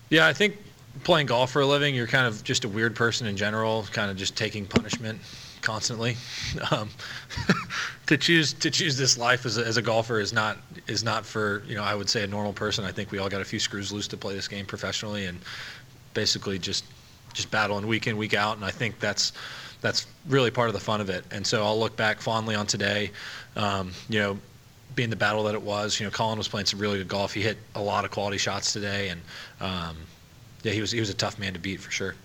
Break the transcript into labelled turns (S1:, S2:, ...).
S1: Yeah, I think playing golf for a living, you're kind of just a weird person in general, kind of just taking punishment constantly. Um, to choose this life as a golfer is not for, I would say, a normal person. I think we all got a few screws loose to play this game professionally and basically just battling week in, week out. And I think that's really part of the fun of it. And so I'll look back fondly on today, um, you know, being the battle that it was. Colin was playing some really good golf. He hit a lot of quality shots today, and yeah, he was a tough man to beat for sure.